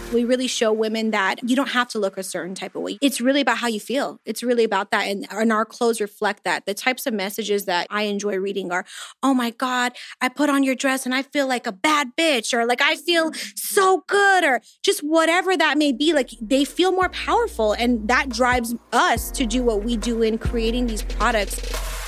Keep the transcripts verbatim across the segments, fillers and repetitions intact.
We really show women that you don't have to look a certain type of way. It's really about how you feel. It's really about that. And, and our clothes reflect that. The types of messages that I enjoy reading are, oh my God, I put on your dress and I feel like a bad bitch, or like I feel so good, or just whatever that may be. Like they feel more powerful, and that drives us to do what we do in creating these products.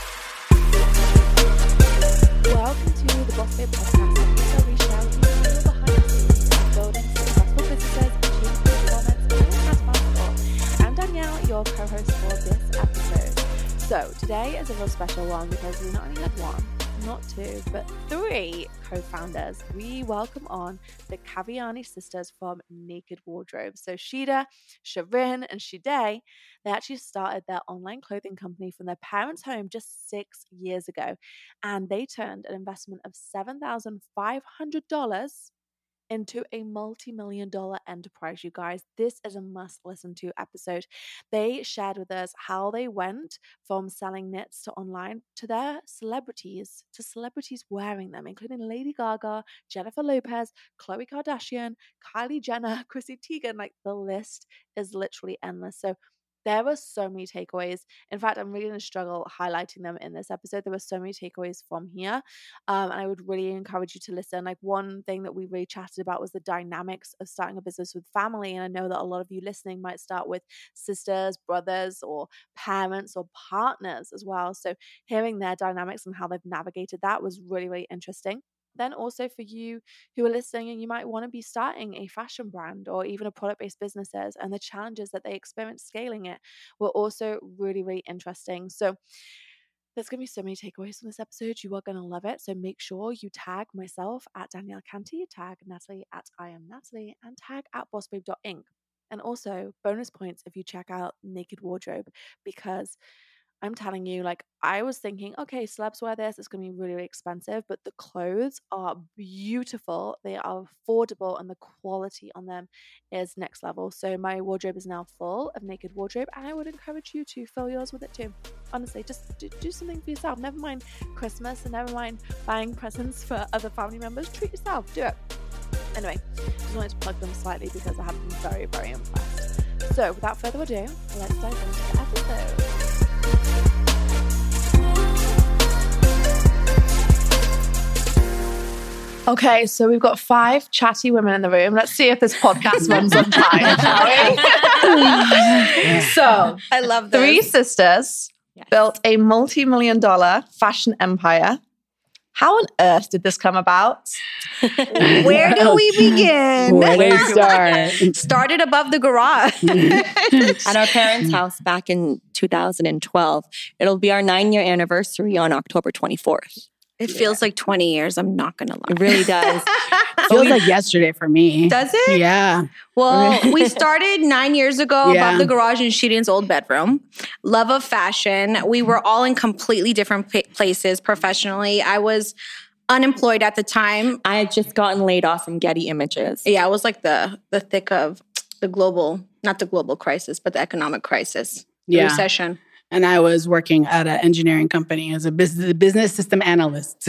Welcome to the Boss Babe Podcast, where we share with you behind the scenes of building successful businesses, achieving performance, and as possible. I'm Danielle, your co-host for this episode. So today is a real special one because we not only had one, not two, but three co-founders. We welcome on the Kaviani sisters from Naked Wardrobe. So Shida, Shirin, and Shide, they actually started their online clothing company from their parents' home just six years ago. And they turned an investment of seven thousand five hundred dollars into a multi-million dollar enterprise, you guys. This is a must listen to episode. They shared with us how they went from selling knits to online to their celebrities, to celebrities wearing them, including Lady Gaga, Jennifer Lopez, Khloe Kardashian, Kylie Jenner, Chrissy Teigen. Like the list is literally endless. So there were so many takeaways. In fact, I'm really going to struggle highlighting them in this episode. There were so many takeaways from here. Um, and I would really encourage you to listen. Like one thing that we really chatted about was the dynamics of starting a business with family. And I know that a lot of you listening might start with sisters, brothers, or parents or partners as well. So hearing their dynamics and how they've navigated that was really, really interesting. Then also for you who are listening and you might want to be starting a fashion brand or even a product-based businesses, and the challenges that they experience scaling it were also really, really interesting. So there's going to be so many takeaways from this episode. You are going to love it. So make sure you tag myself at Danielle Canty, tag Natalie at I am Natalie, and tag at bossbabe dot inc. And also bonus points if you check out Naked Wardrobe, because I'm telling you, like, I was thinking, okay, celebs wear this, it's going to be really, really expensive, but the clothes are beautiful, they are affordable, and the quality on them is next level. So my wardrobe is now full of Naked Wardrobe, and I would encourage you to fill yours with it too. Honestly, just do, do something for yourself. Never mind Christmas, and never mind buying presents for other family members. Treat yourself, do it. Anyway, just wanted to plug them slightly because I have been very, very impressed. So without further ado, let's dive into the episode. Okay, so we've got five chatty women in the room. Let's see if this podcast runs on time, shall we? So, I love this. Three sisters yes. built a multi-million dollar fashion empire. How on earth did this come about? Where do we begin? Where do we start? Started above the garage. At our parents' house back in two thousand twelve. It'll be our nine-year anniversary on October twenty-fourth. It feels yeah. like twenty years. I'm not going to lie. It really does. Feels like yesterday for me. Does it? Yeah. Well, we started nine years ago yeah. above the garage in Shirin's old bedroom. Love of fashion. We were all in completely different p- places professionally. I was unemployed at the time. I had just gotten laid off from Getty Images. Yeah, it was like the the thick of the global, not the global crisis, but the economic crisis, the yeah. recession. And I was working at an engineering company as a business, business system analyst.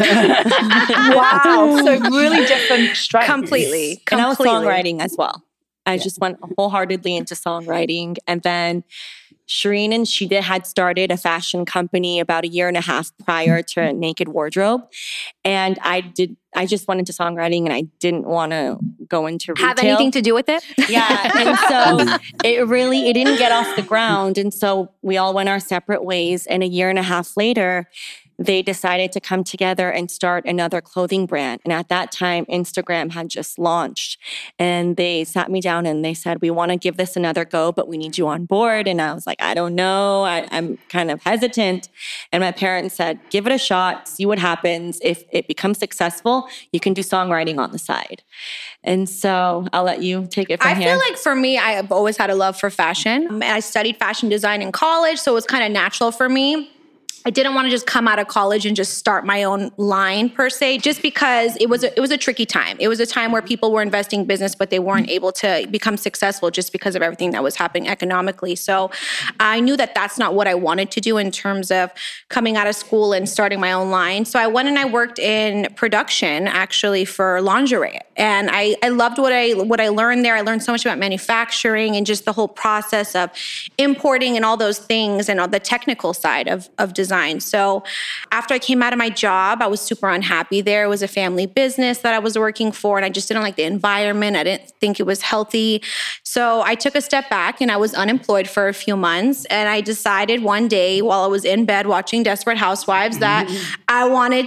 Wow. So really different strengths. Completely. And I was Completely. songwriting as well. I yeah. just went wholeheartedly into songwriting. And then Shirin and Shida had started a fashion company about a year and a half prior to Naked Wardrobe. And I did. I just went into songwriting and I didn't want to go into retail. Have anything to do with it? Yeah. And so it really, it didn't get off the ground. And so we all went our separate ways. And a year and a half later, they decided to come together and start another clothing brand. And at that time, Instagram had just launched. And they sat me down and they said, we want to give this another go, but we need you on board. And I was like, I don't know. I, I'm kind of hesitant. And my parents said, give it a shot, see what happens. If it becomes successful, you can do songwriting on the side. And so I'll let you take it from I here. feel like for me, I have always had a love for fashion. Um, and I studied fashion design in college, so it was kind of natural for me. I didn't want to just come out of college and just start my own line per se, just because it was a, it was a tricky time. It was a time where people were investing business, but they weren't able to become successful just because of everything that was happening economically. So I knew that that's not what I wanted to do in terms of coming out of school and starting my own line. So I went and I worked in production actually for lingerie. And I, I loved what I what I learned there. I learned so much about manufacturing and just the whole process of importing and all those things and all the technical side of, of design. So after I came out of my job, I was super unhappy there. It was a family business that I was working for, and I just didn't like the environment. I didn't think it was healthy. So I took a step back and I was unemployed for a few months. And I decided one day while I was in bed watching Desperate Housewives that I wanted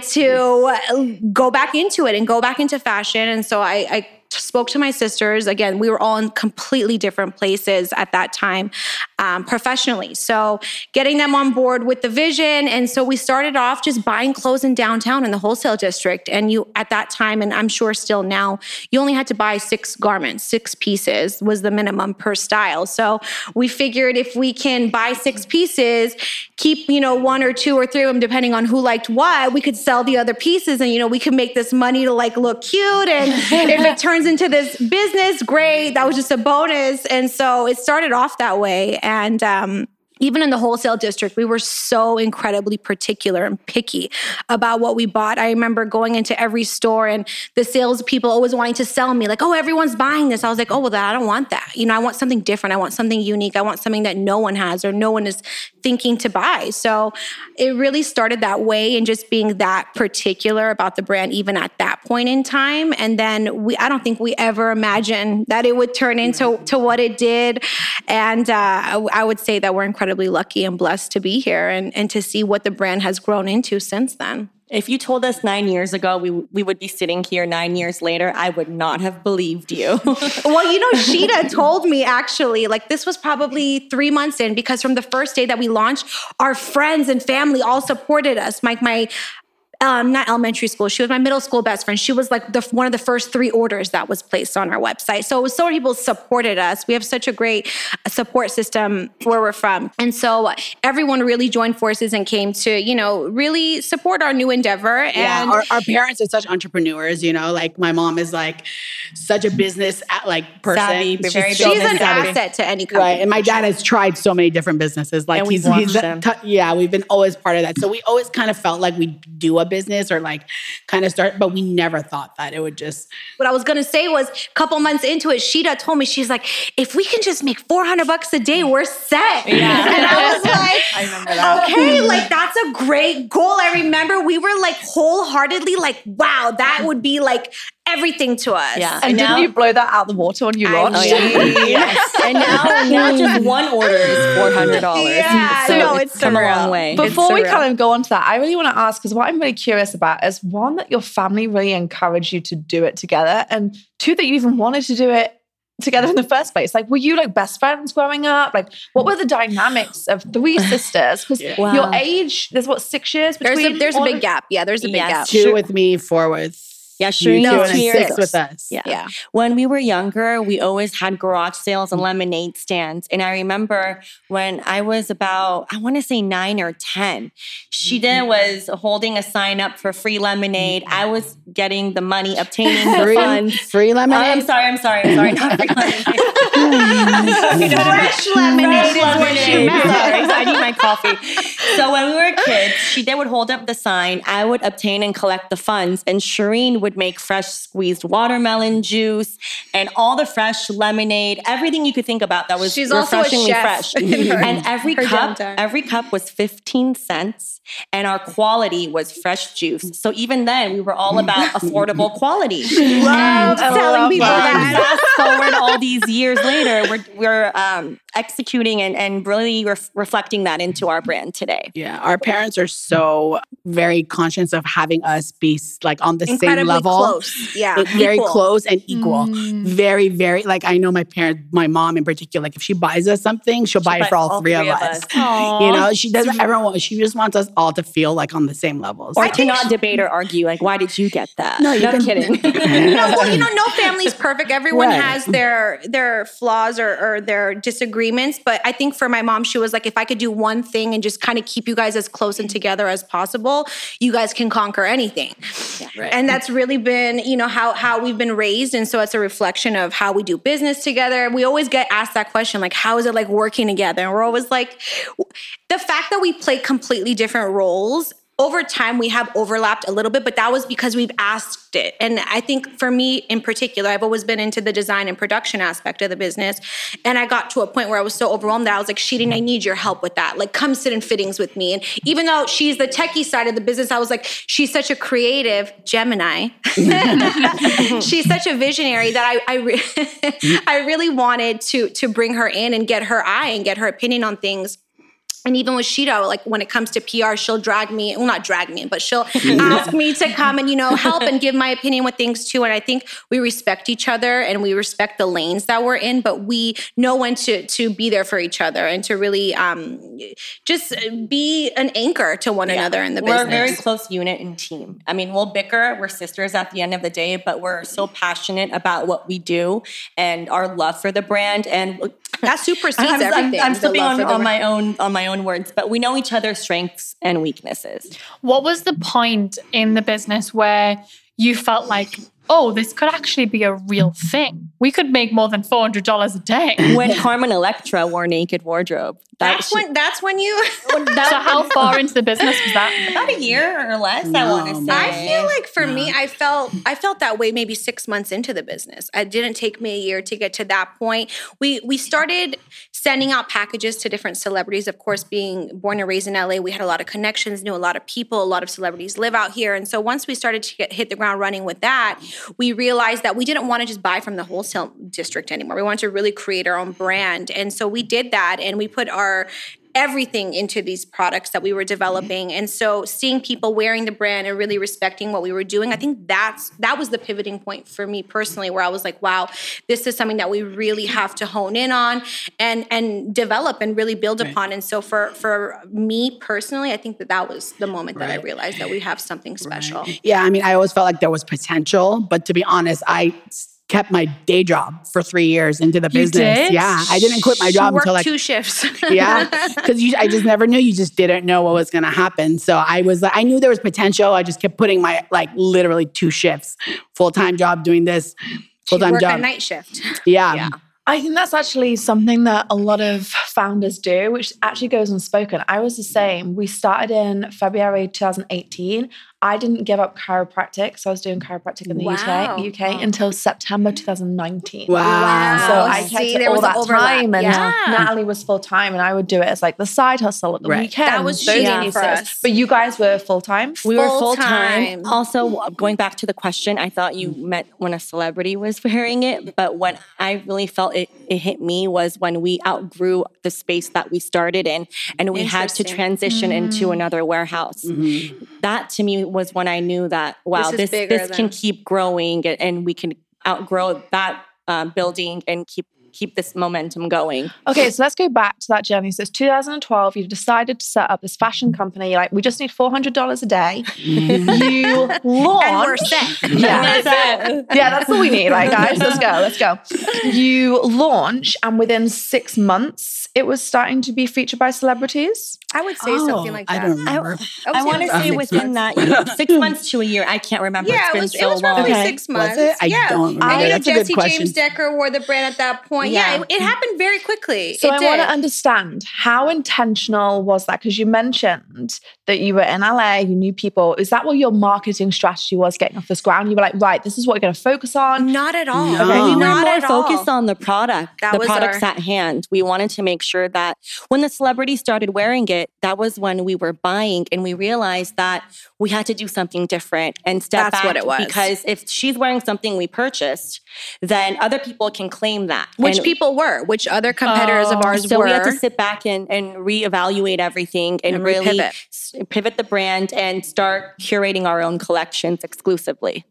to go back into it and go back into fashion. And so I, I spoke to my sisters. Again, we were all in completely different places at that time um, professionally. So getting them on board with the vision. And so we started off just buying clothes in downtown in the wholesale district. And you, at that time, and I'm sure still now, you only had to buy six garments, six pieces was the minimum per style. So we figured if we can buy six pieces, keep, you know, one or two or three of them, depending on who liked what, we could sell the other pieces. And, you know, we could make this money to like look cute. And if it turns into this business, great. That was just a bonus. And so it started off that way. And um, even in the wholesale district, we were so incredibly particular and picky about what we bought. I remember going into every store and the salespeople always wanting to sell me like, oh, everyone's buying this. I was like, oh, well, I don't want that. You know, I want something different. I want something unique. I want something that no one has or no one is thinking to buy. So it really started that way and just being that particular about the brand, even at that point in time. And then we, I don't think we ever imagined that it would turn into to what it did. And uh, I, I would say that we're incredibly incredibly lucky and blessed to be here and, and to see what the brand has grown into since then. If you told us nine years ago we we would be sitting here nine years later, I would not have believed you. Well, you know, Sheeta told me actually, like this was probably three months in, because from the first day that we launched, our friends and family all supported us. Like my, Um, not elementary school. She was my middle school best friend. She was like the, one of the first three orders that was placed on our website. So it was so many people supported us. We have such a great support system where we're from. And so everyone really joined forces and came to, you know, really support our new endeavor. And yeah, our, our parents are such entrepreneurs, you know, like my mom is like such a business like person. Savvy, she's very she's an savvy. asset to any company. Right. And my dad has tried so many different businesses. Like and he's, we've he's them. T- yeah, we've been always part of that. So we always kind of felt like we do a business or like kind of start, but we never thought that it would just. What I was going to say was a couple months into it, Sheeta told me, she's like, if we can just make four hundred bucks a day, we're set. Yeah. And I was like, I remember that. Okay, like that's a great goal. I remember we were like wholeheartedly like, wow, that would be like everything to us. Yeah. And, And didn't now- you blow that out of the water when you I launched? Oh, yeah. Yes. And now, now just one order is four hundred dollars. Yeah, so no, it's it's come a surreal. long way. Before we surreal. kind of go on to that, I really want to ask, because what I'm really curious about is one, that your family really encouraged you to do it together, and two, that you even wanted to do it together in the first place. Like, were you like best friends growing up? Like, what were the dynamics of three sisters? Because Wow. your age, there's what, six years There's between? a, there's a all big of- gap. Yeah, there's a big Yes. gap. Two Sure. with me, four with Yeah, you Shireen two, no, and two then six years. with us. Yeah. Yeah. When we were younger, we always had garage sales and lemonade stands. And I remember when I was about, I want to say nine or ten, Sheeta was holding a sign up for free lemonade. I was getting the money, obtaining the Free, funds. free Oh, lemonade. I'm sorry, I'm sorry, I'm sorry. Not free lemonade. Fresh lemonade is what she Lemonade. meant. Sorry, I need my coffee. So when we were kids, she they would hold up the sign. I would obtain and collect the funds, and Shireen would make fresh squeezed watermelon juice and all the fresh lemonade, everything you could think about that was She's also a refreshingly chef fresh. in her- And every her cup, downtime. every cup was fifteen cents, and our quality was fresh juice. So even then, we were all about affordable quality. Love I telling love people that. that. Fast forward all these years later, we're we're um, executing and, and really ref- reflecting that into our brand today. Yeah, our parents are so very conscious of having us be like on the same Incredibly level. close. Yeah. It's very Equal. close and equal. Mm. Very, very, like I know my parents, my mom in particular, like if she buys us something, she'll buy it for all, three, of us. You know, she doesn't ever want, she just wants us all to feel like on the same levels. Or I think cannot she- debate or argue, like, why did you get that? No, you no can- kidding. No, well, you know, no family's perfect. Everyone Right. has their their flaws or, or their disagreements. But I think for my mom, she was like, if I could do one thing and just kind of keep you guys as close and together as possible, you guys can conquer anything. Right. And that's really been, you know, how how we've been raised. And so it's a reflection of how we do business together. We always get asked that question, like, how is it like working together? And we're always like, the fact that we play completely different roles, over time, we have overlapped a little bit, but that was because we've asked it. And I think for me in particular, I've always been into the design and production aspect of the business. And I got to a point where I was so overwhelmed that I was like, Sheeding, I need your help with that. Like, come sit in fittings with me. And even though she's the techie side of the business, I was like, she's such a creative Gemini. She's such a visionary that I I, re- I really wanted to, to bring her in and get her eye and get her opinion on things. And even with Sheedo, like when it comes to P R, she'll drag me, well, not drag me, but she'll ask me to come and, you know, help and give my opinion with things too. And I think we respect each other and we respect the lanes that we're in, but we know when to to be there for each other and to really um, just be an anchor to one Yeah. another in the We're business. a very close unit and team. I mean, we'll bicker. We're sisters at the end of the day, but we're so passionate about what we do and our love for the brand. And That supersedes I'm, I'm, everything. I'm the slipping love on, for the on brand. my own on my own words, but we know each other's strengths and weaknesses. What was the point in the business where you felt like, oh, this could actually be a real thing? We could make more than four hundred dollars a day. When Carmen Electra wore Naked Wardrobe, that That's was when. That's when you. So how far into the business was that? about a year or less. I No, want to say. man. I feel like for me, I felt I felt that way maybe six months into the business. It didn't take me a year to get to that point. We we started sending out packages to different celebrities. Of course, being born and raised in L A, we had a lot of connections, knew a lot of people. A lot of celebrities live out here, and so once we started to get, hit the ground running with that, we realized that we didn't want to just buy from the wholesale district anymore. We wanted to really create our own brand, and so we did that, and we put our everything into these products that we were developing. And so seeing people wearing the brand and really respecting what we were doing, I think that's that was the pivoting point for me personally, where I was like, wow, this is something that we really have to hone in on and and develop and really build Right. upon. And so for for me personally, I think that that was the moment that I Right. realized that we have something special. Yeah, I mean, I always felt like there was potential, but to be honest, I kept my day job for three years into the You business. did? Yeah, I didn't quit my She job worked until like two shifts. yeah, because I just never knew. You just didn't know what was going to happen. So I was like, I knew there was potential. I just kept putting my like literally two shifts, full time job doing this, full She time worked a job. night shift. Yeah. Yeah. I think that's actually something that a lot of founders do, which actually goes unspoken. I was the same. We started in February twenty eighteen. I didn't give up chiropractic, so I was doing chiropractic in the Wow. U K, U K until September twenty nineteen. Wow. So Wow. I kept See, it there all was an that overlap. time, and Yeah. Natalie was full time, and I would do it as like the side hustle at the Right. weekend. That was those cheating pieces. for us. But you guys were full time. We were Full full time. time. Also, going back to the question, I thought you meant when a celebrity was wearing it, but when I really felt it, it hit me was when we outgrew the space that we started in, and we had to Interesting. transition into another warehouse. That to me was when I knew that wow, This is this bigger this, can than- keep growing, and, and we can outgrow that uh, building and keep keep this momentum going. Okay, so let's go back to that journey. So it's two thousand twelve. You decided to set up this fashion company. You're like, we just need four hundred dollars a day. You launch. And we're set. Yeah. yeah, that's all we need, right, guys? Let's go. Let's go. You launch, and within six months, it was starting to be featured by celebrities. I would say Oh, something like that. I don't remember. would I want to about say six within months. that year, six months to a year. I can't remember. Yeah, it's it been was, so it was long. roughly Okay. six Was months. it? I yeah. don't remember. And you know, That's a good Jesse question. James Decker wore the brand at that point. Yeah, Yeah. it, it happened very quickly. So it I did. want to understand, how intentional was that? Because you mentioned that you were in L A, you knew people. Is that what your marketing strategy was getting off this ground? You were like, right, this is what we're going to focus on. Not at all. No. We were Not more at all. focused on the product, That the was products our- at hand. We wanted to make sure that when the celebrity started wearing it, that was when we were buying, and we realized that we had to do something different and step That's back. what it was. Because if she's wearing something we purchased, then other people can claim that. Which And people were, which other competitors of Oh, ours so were. we had to sit back and, and reevaluate everything and, And really repivot. s- pivot the brand and start curating our own collections exclusively.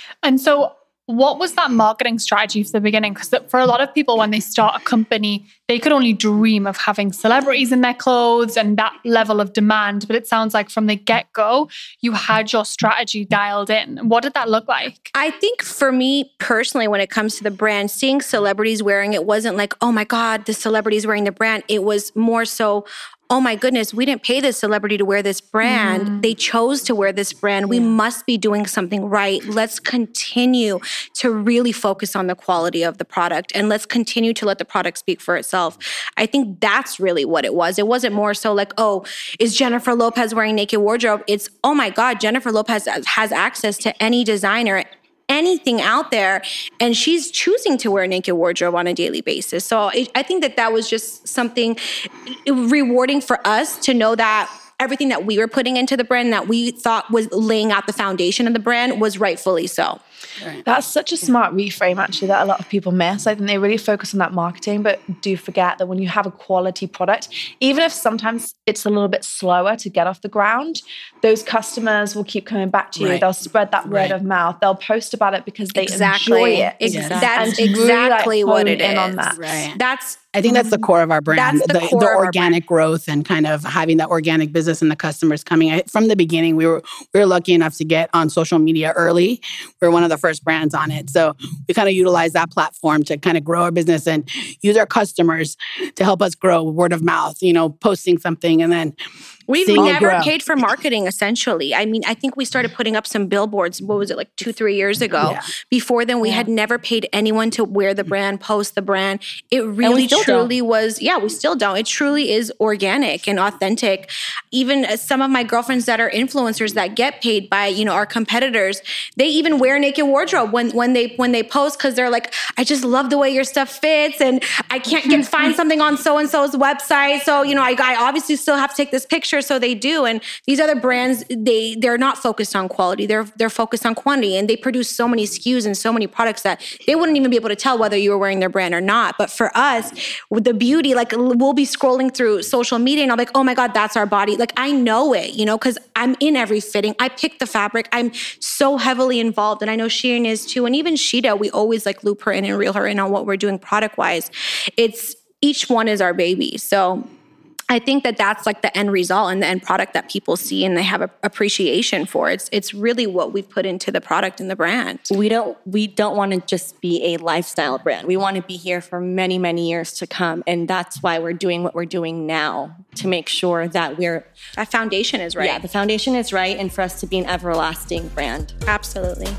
And so what was that marketing strategy for the beginning? Because for a lot of people, when they start a company, they could only dream of having celebrities in their clothes and that level of demand. But it sounds like from the get-go, you had your strategy dialed in. What did that look like? I think for me personally, when it comes to the brand, seeing celebrities wearing it wasn't like, oh my God, the celebrity's wearing the brand. It was more so, oh my goodness, we didn't pay this celebrity to wear this brand. Mm. They chose to wear this brand. Yeah. We must be doing something right. Let's continue to really focus on the quality of the product, and let's continue to let the product speak for itself. I think that's really what it was. It wasn't more so like, oh, is Jennifer Lopez wearing Naked Wardrobe? It's, oh my God, Jennifer Lopez has access to any designer, anything out there, and she's choosing to wear Naked Wardrobe on a daily basis. So it, I think that that was just something rewarding for us to know that everything that we were putting into the brand that we thought was laying out the foundation of the brand was rightfully so. Right. That's such a smart reframe, actually, that a lot of people miss. I think they really focus on that marketing, but do forget that when you have a quality product, even if sometimes it's a little bit slower to get off the ground, those customers will keep coming back to you. Right. They'll spread that word right. of mouth. They'll post about it because they exactly. enjoy it. Exactly. That's exactly really, like, what it is. On that. Right. That's I think that's the core of our brand, That's the, the, core the of organic growth and kind of having that organic business and the customers coming. I, from the beginning, we were we were lucky enough to get on social media early. We were one of the first brands on it. So we kind of utilize that platform to kind of grow our business and use our customers to help us grow word of mouth, you know, posting something and then We've never paid for marketing, essentially. I mean, I think we started putting up some billboards, what was it, like two, three years ago. Yeah. Before then, we yeah. had never paid anyone to wear the brand, post the brand. It really truly don't. was, yeah, we still don't. It truly is organic and authentic. Even some of my girlfriends that are influencers that get paid by, you know, our competitors, they even wear Naked Wardrobe when, when they when they post because they're like, I just love the way your stuff fits and I can't get find something on so-and-so's website. So, you know, I, I obviously still have to take this picture. So they do. And these other brands, they, they're not focused on quality. They're, they're focused on quantity, and they produce so many S K Us and so many products that they wouldn't even be able to tell whether you were wearing their brand or not. But for us, with the beauty, like we'll be scrolling through social media and I'm like, oh my God, that's our body. Like I know it, you know, cause I'm in every fitting. I pick the fabric. I'm so heavily involved. And I know Shein is too. And even Shida, we always like loop her in and reel her in on what we're doing product wise. It's each one is our baby. So I think that that's like the end result and the end product that people see and they have a appreciation for. It's it's really what we've put into the product and the brand. We don't we don't want to just be a lifestyle brand. We want to be here for many, many years to come. And that's why we're doing what we're doing now, to make sure that we're that foundation is right. Yeah, the foundation is right, and for us to be an everlasting brand. Absolutely.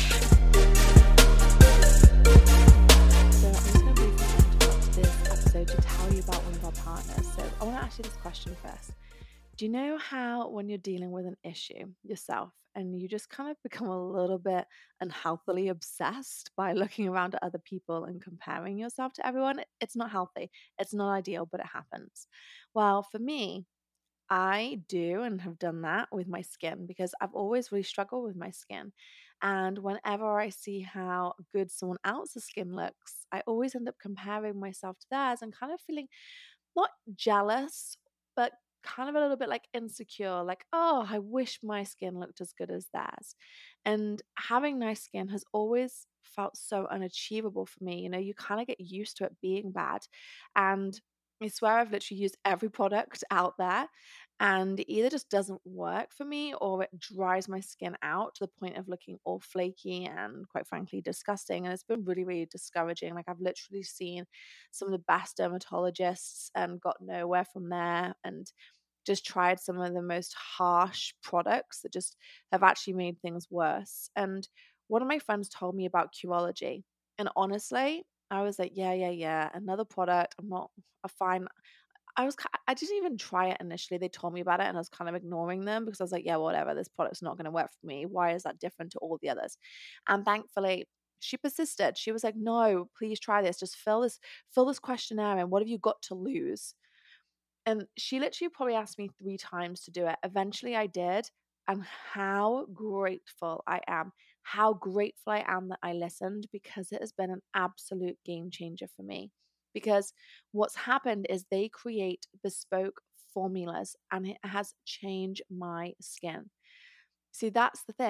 I want to ask you this question first. Do you know how when you're dealing with an issue yourself and you just kind of become a little bit unhealthily obsessed by looking around at other people and comparing yourself to everyone? It's not healthy. It's not ideal, but it happens. Well, for me, I do and have done that with my skin because I've always really struggled with my skin. And whenever I see how good someone else's skin looks, I always end up comparing myself to theirs and kind of feeling not jealous, but kind of a little bit like insecure, like, oh, I wish my skin looked as good as theirs. And having nice skin has always felt so unachievable for me. You know, you kind of get used to it being bad. And I swear I've literally used every product out there and it either just doesn't work for me or it dries my skin out to the point of looking all flaky and quite frankly disgusting. And it's been really, really discouraging. Like I've literally seen some of the best dermatologists and got nowhere from there and just tried some of the most harsh products that just have actually made things worse. And one of my friends told me about Curology. And honestly, I was like, yeah, yeah, yeah, another product. I'm not a fine. I was, I didn't even try it initially. They told me about it and I was kind of ignoring them because I was like, yeah, whatever, this product's not going to work for me. Why is that different to all the others? And thankfully, she persisted. She was like, no, please try this. Just fill this, fill this questionnaire in. What have you got to lose? And she literally probably asked me three times to do it. Eventually I did. And how grateful I am. How grateful I am that I listened because it has been an absolute game changer for me. Because what's happened is they create bespoke formulas and it has changed my skin. See, that's the thing.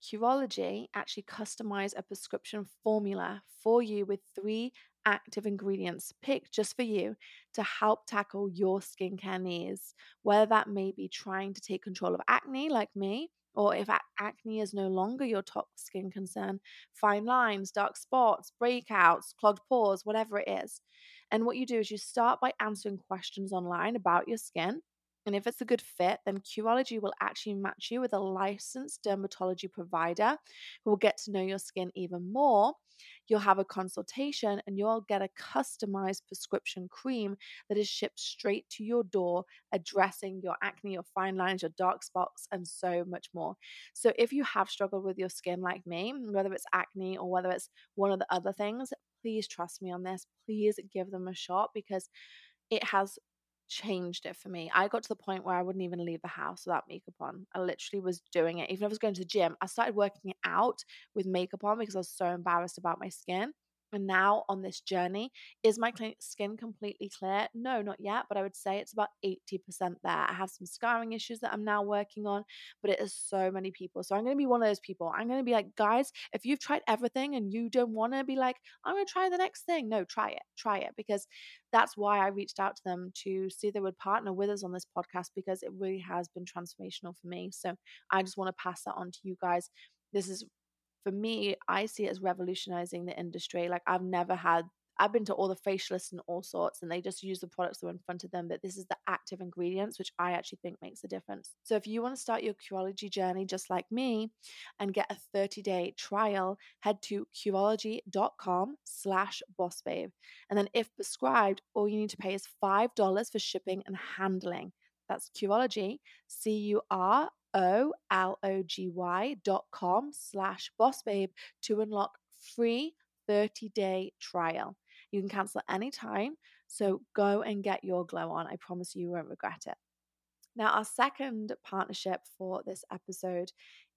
Curology actually customize a prescription formula for you with three active ingredients picked just for you to help tackle your skincare needs, whether that may be trying to take control of acne like me, or if acne is no longer your top skin concern, fine lines, dark spots, breakouts, clogged pores, whatever it is. And what you do is you start by answering questions online about your skin. And if it's a good fit, then Curology will actually match you with a licensed dermatology provider who will get to know your skin even more. You'll have a consultation and you'll get a customized prescription cream that is shipped straight to your door, addressing your acne, your fine lines, your dark spots, and so much more. So if you have struggled with your skin like me, whether it's acne or whether it's one of the other things, please trust me on this. Please give them a shot because it has changed it for me. I got to the point where I wouldn't even leave the house without makeup on. I literally was doing it. Even if I was going to the gym, I started working out with makeup on because I was so embarrassed about my skin. And now on this journey, is my skin completely clear? No, not yet, but I would say it's about eighty percent there. I have some scarring issues that I'm now working on, but it is so many people. So I'm going to be one of those people. I'm going to be like, guys, if you've tried everything and you don't want to be like, I'm going to try the next thing. No, try it, try it. Because that's why I reached out to them to see if they would partner with us on this podcast, because it really has been transformational for me. So I just want to pass that on to you guys. This is, for me, I see it as revolutionizing the industry. Like I've never had, I've been to all the facialists and all sorts, and they just use the products that are in front of them. But this is the active ingredients, which I actually think makes a difference. So if you want to start your Curology journey just like me and get a thirty-day trial, head to Curology.com slash bossbabe. And then if prescribed, all you need to pay is five dollars for shipping and handling. That's Curology, C U R O L O G Y dot com slash bossbabe to unlock free thirty-day trial. You can cancel at any time, so go and get your glow on. I promise you won't regret it. Now, our second partnership for this episode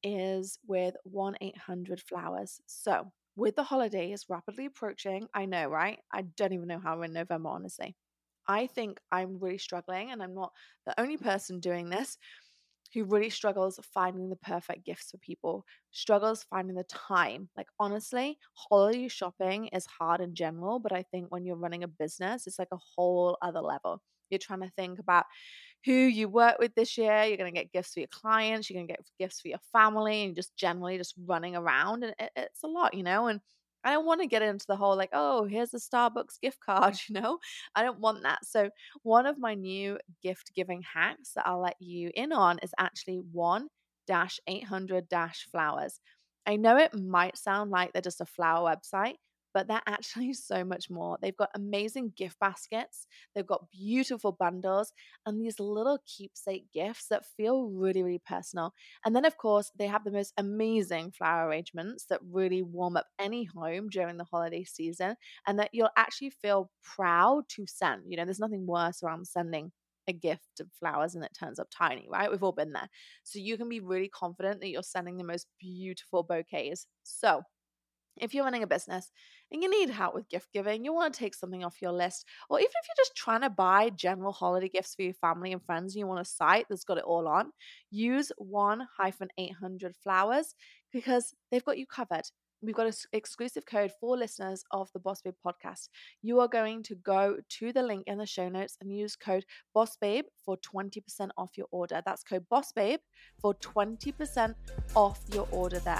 is with one eight hundred flowers. So, with the holidays rapidly approaching, I know, right? I don't even know how we're in November, honestly. I think I'm really struggling, and I'm not the only person doing this, who really struggles finding the perfect gifts for people, struggles finding the time. Like honestly, holiday shopping is hard in general, but I think when you're running a business, it's like a whole other level. You're trying to think about who you work with this year. You're going to get gifts for your clients. You're going to get gifts for your family, and just generally just running around. And it, it's a lot, you know, and I don't want to get into the whole like, oh, here's a Starbucks gift card, you know? I don't want that. So one of my new gift giving hacks that I'll let you in on is actually one eight hundred flowers. I know it might sound like they're just a flower website, but they're actually so much more. They've got amazing gift baskets. They've got beautiful bundles and these little keepsake gifts that feel really, really personal. And then, of course, they have the most amazing flower arrangements that really warm up any home during the holiday season and that you'll actually feel proud to send. You know, there's nothing worse around sending a gift of flowers and it turns up tiny, right? We've all been there. So you can be really confident that you're sending the most beautiful bouquets. So if you're running a business and you need help with gift giving, you want to take something off your list, or even if you're just trying to buy general holiday gifts for your family and friends and you want a site that's got it all on, use one eight hundred flowers because they've got you covered. We've got an exclusive code for listeners of the Boss Babe podcast. You are going to go to the link in the show notes and use code BOSSBABE for twenty percent off your order. That's code BOSSBABE for twenty percent off your order there.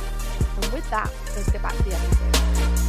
And with that, let's get back to the episode.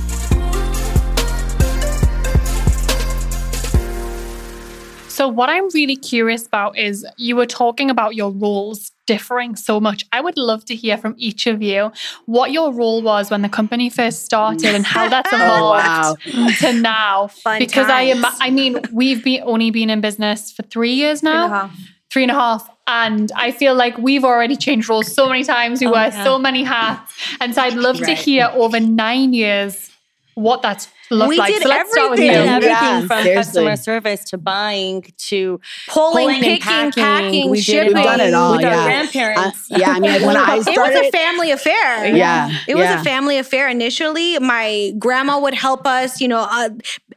So what I'm really curious about is you were talking about your roles differing so much. I would love to hear from each of you what your role was when the company first started and how that's evolved oh, wow. to now. Fun because times. I, I mean, we've been only been in business for three years now. Three and a half. Three and a half. And I feel like we've already changed roles so many times. We oh, wear yeah. so many hats. And so I'd love right. to hear over nine years what that's look We like? did So let's start with you. everything. Everything Yeah, from seriously. customer service to buying to Pulling, and picking, packing. packing, We did shipping. We've done it all. with our yeah. grandparents. Uh, yeah, I mean, when I It started, was a family affair. Yeah, It was yeah. a family affair initially. My grandma would help us, you know, uh,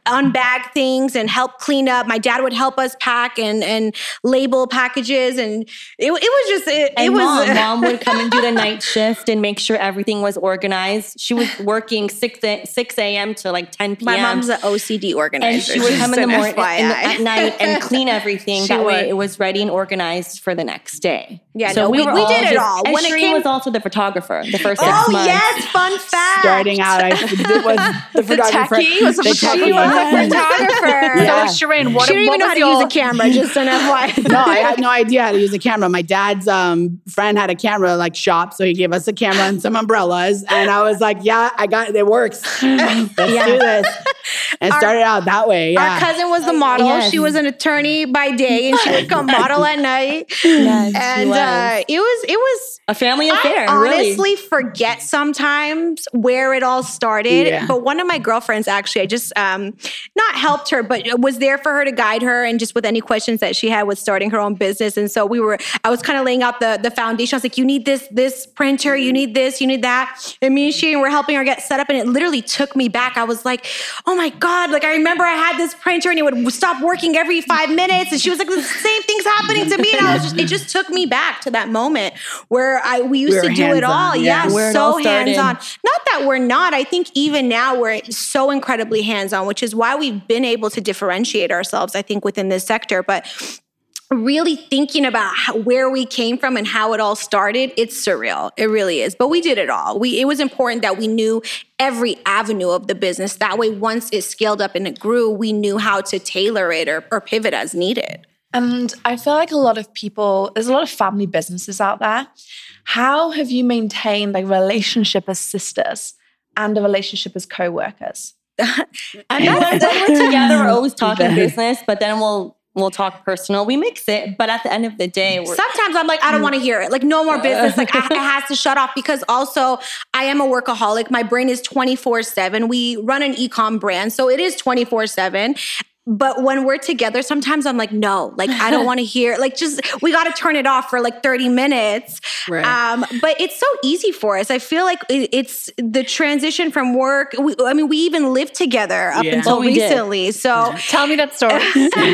unbag things and help clean up. My dad would help us pack and and label packages. And it, it was just, it, And it was. mom, mom would come and do the night shift and make sure everything was organized. She was working six a.m. to like ten p.m. My mom's an O C D organizer. and she would come in the Just an morning F Y I. in the, at night and clean everything. She that way would. it was ready and organized for the next day. Yeah, no, we- were we did it just- all. And When it Shireen came- was also the photographer the first six Oh, months. yes. Fun fact. starting out, I it was the photographer. techie was a the photographer. techie. She was a photographer. Yeah. So Shireen, what, She didn't what even know was how to your, use a camera, just an F Y I. No, I had no idea how to use a camera. My dad's um, friend had a camera like shop, so he gave us a camera and some umbrellas, and I was like, "Yeah, I got it. It works. Let's do this." And Our- started out that way. Yeah. Our cousin was the model. Yes. She was an attorney by day, and she would come model at night. Yes, she and was. uh, it was it was A family affair, I really. honestly forget sometimes where it all started. Yeah. But one of my girlfriends actually, I just um, not helped her, but was there for her to guide her and just with any questions that she had with starting her own business. And so we were, I was kind of laying out the the foundation. I was like, you need this this printer, you need this, you need that. And me and she were helping her get set up, and it literally took me back. I was like, oh my God, like I remember I had this printer and it would stop working every five minutes. And she was like, the same thing's happening to me. And I was just, it just took me back to that moment where I we used We were to do it hands-on, all. yeah. Yeah, Where it so all started. hands-on. Not that we're not. I think even now we're so incredibly hands-on, which is why we've been able to differentiate ourselves, I think, within this sector. But really thinking about how, where we came from and how it all started, it's surreal. It really is. But we did it all. We it was important that we knew every avenue of the business. That way, once it scaled up and it grew, we knew how to tailor it or, or pivot as needed. And I feel like a lot of people, there's a lot of family businesses out there. How have you maintained a relationship as sisters and a relationship as co-workers? I mean, when we're together, we're always talking business, but then we'll we'll talk personal. We mix it, but at the end of the day, we're Sometimes I'm like, I don't want to hear it. Like, no more business. Like, I, it has to shut off because also I am a workaholic. My brain is twenty-four seven. We run an e-com brand, so it is twenty-four seven. But when we're together, sometimes I'm like, no, like, I don't want to hear, like, just, we got to turn it off for like thirty minutes. Right. Um, but it's so easy for us. I feel like it, it's the transition from work. We, I mean, we even lived together up Yeah. until Oh, we did. recently. So tell me that story.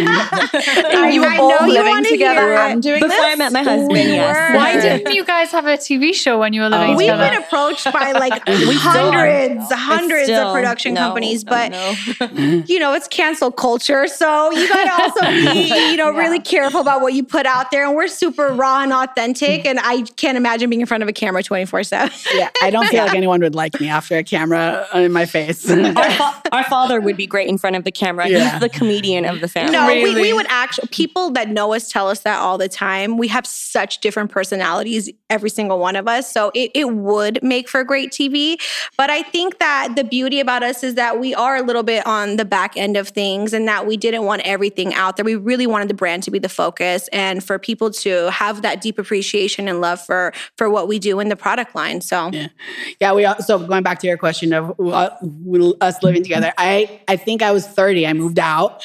I, you were I all know you living wanna together hear it. and doing before this? I met my husband. We Yes. were. Why didn't you guys have a T V show when you were living Oh. We've together? been approached by like still hundreds, are. hundreds Still, of production no, companies, no, but no. you know, it's cancel culture. So you got to also be, you know, really careful about what you put out there. And we're super raw and authentic. And I can't imagine being in front of a camera twenty-four seven. Yeah, I don't feel like anyone would like me after a camera in my face. our, fa- our father would be great in front of the camera. Yeah. He's the comedian of the family. No, we, we Really? would actually, people that know us tell us that all the time. We have such different personalities, every single one of us. So it, it would make for great T V. But I think that the beauty about us is that we are a little bit on the back end of things and that we didn't want everything out there. We really wanted the brand to be the focus and for people to have that deep appreciation and love for, for what we do in the product line. So Yeah, yeah. We all, so going back to your question of uh, us living together, I I think I was thirty. I moved out,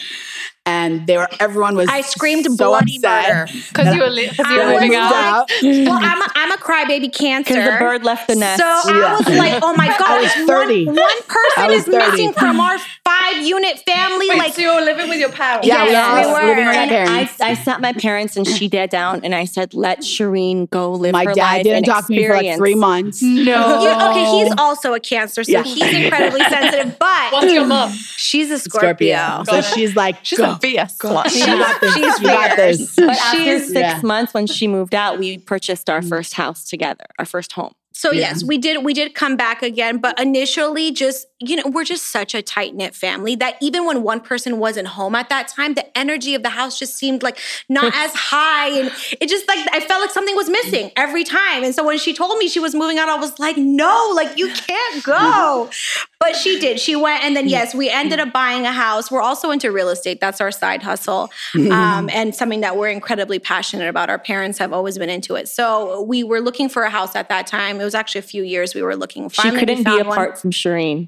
and they were everyone was. I screamed so bloody upset murder. Because that you were, li- 'cause you I were I was moving moved out. out. well, I'm a, I'm a crybaby cancer. Because the bird left the nest. So I Yeah. was like, oh my I God, was one- thirty. One, I person was is thirty. missing from our five unit family. Wait, like, so you were living with your parents? Yeah, Yes, we we were were. living with my And parents. I, I sat my parents and she did down and I said, let Shireen go live My her dad life didn't and talk to me for like experience. three months. No. you- okay, he's also a cancer, so Yeah. he's incredibly sensitive, but What's your mom? she's a Scorpio. Scorpio. So she's like, She's go. a fierce slut. You got this. She's you got fierce. this. But after She's- six Yeah. months when she moved out, we purchased our first house together, our first home. So Yeah. yes, we did we did come back again, but initially just, you know, we're just such a tight-knit family that even when one person wasn't home at that time, the energy of the house just seemed like not as high and it just like I felt like something was missing every time. And so when she told me she was moving out, I was like, "No, like you can't go." But she did. She went and then yes, we ended up buying a house. We're also into real estate. That's our side hustle. Um, and something that we're incredibly passionate about. Our parents have always been into it. So we were looking for a house at that time. It was was actually a few years we were looking. She Finally, couldn't we be found apart one. from Shireen.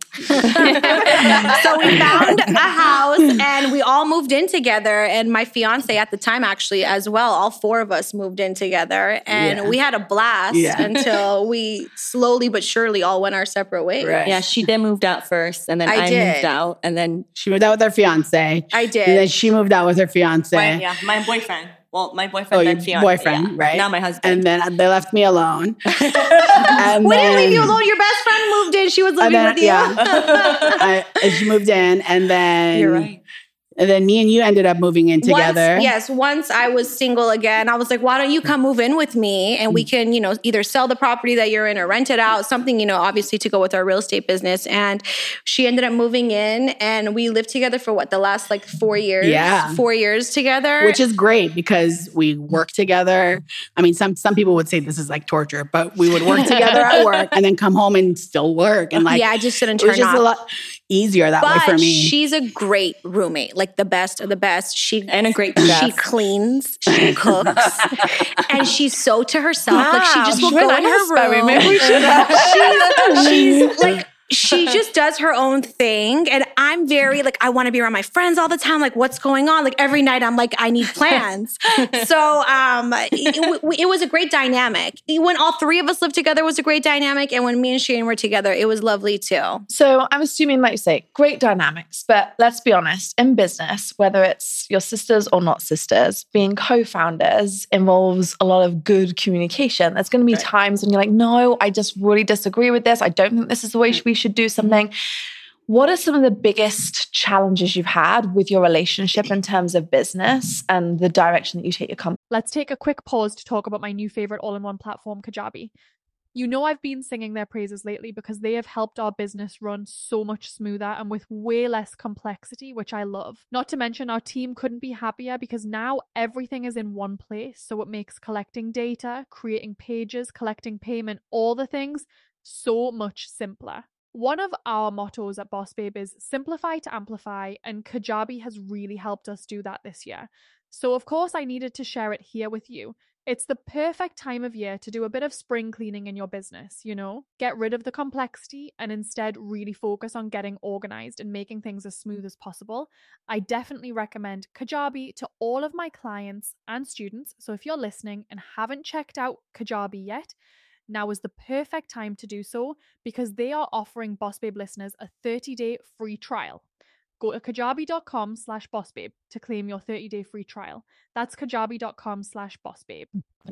So we found a house and we all moved in together. And my fiance at the time, actually, as well, all four of us moved in together. And Yeah. we had a blast Yeah. until we slowly but surely all went our separate ways. Right. Yeah, she then moved out first, and then I I, did. moved out, and then She moved out with her fiance. I did. And then she moved out with her fiance. my, yeah, my boyfriend. Well, my boyfriend, Oh, then your fiance, boyfriend, yeah. right? Now my husband. And then they left me alone. and We didn't leave you then- alone. Your best friend moved in. She was And living then, with you. yeah, I, and she moved in, and then You're right. And then me and you ended up moving in together. Once, yes, once I was single again, I was like, why don't you come move in with me and we can, you know, either sell the property that you're in or rent it out, something, you know, obviously to go with our real estate business. And she ended up moving in and we lived together for what, the last like four years? Yeah. Four years together. Which is great because we work together. I mean, some some people would say this is like torture, but we would work together at work and then come home and still work. And like, yeah, I just didn't it was turn just off. a lot easier that way for But me. she's a great roommate, like the best of the best. She And a great She chef. cleans, she cooks, and she's so to herself. Like she just will Wow, go in her Raspberry, room. maybe we should she's, she's like. She just does her own thing. And I'm very like, I want to be around my friends all the time. Like, what's going on? Like every night I'm like, I need plans. so um, it, it, it was a great dynamic. When all three of us lived together was a great dynamic. And when me and Shane were together, it was lovely too. So I'm assuming, like you say, great dynamics. But let's be honest, in business, whether it's your sisters or not sisters, being co-founders involves a lot of good communication. There's going to be times when you're like, no, I just really disagree with this. I don't think this is the way we should do something. What are some of the biggest challenges you've had with your relationship in terms of business and the direction that you take your company? Let's take a quick pause to talk about my new favorite all-in-one platform, Kajabi. You know I've been singing their praises lately because they have helped our business run so much smoother and with way less complexity, which I love. Not to mention our team couldn't be happier because now everything is in one place, so it makes collecting data, creating pages, collecting payment, all the things so much simpler. One of our mottos at Boss Babe is simplify to amplify, and Kajabi has really helped us do that this year. So of course I needed to share it here with you. It's the perfect time of year to do a bit of spring cleaning in your business, you know? Get rid of the complexity and instead really focus on getting organized and making things as smooth as possible. I definitely recommend Kajabi to all of my clients and students. So if you're listening and haven't checked out Kajabi yet, now is the perfect time to do so because they are offering Boss Babe listeners a thirty-day free trial. Go to kajabi.com slash bossbabe to claim your thirty-day free trial. That's kajabi.com slash bossbabe.